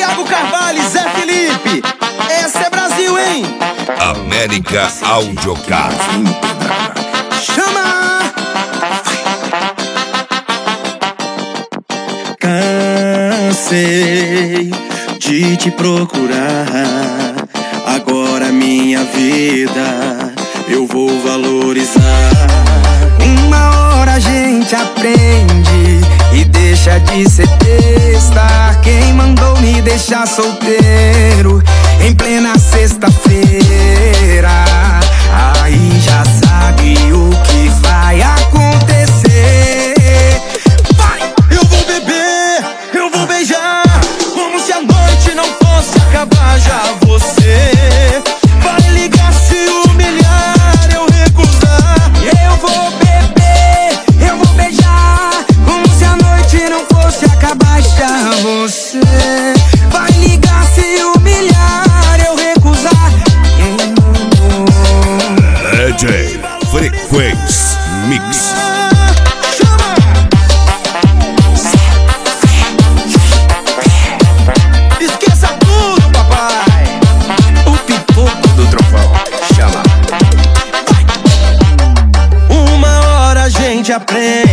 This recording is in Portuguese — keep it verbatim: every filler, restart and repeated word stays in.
Thiago Carvalho e Zé Felipe. Esse é Brasil, hein? América Audiocar. Chama! Cansei de te procurar. Agora minha vida eu vou valorizar. Uma hora a gente aprende e deixa de ser besta. Quem mandou me deixar solteiro em plena sexta-feira? Aí já sabe o que vai acontecer. Vai! Eu vou beber, eu vou beijar, como se a noite não fosse acabar. Já você vai ligar, se humilhar, eu recusar. Eu vou beber, eu vou beijar, como se a noite não fosse acabar. Já você vai ligar, se humilhar, eu recusar. D J Frequência Mix. Esqueça tudo, papai. O pipoco do trovão chama. Uma hora a gente aprende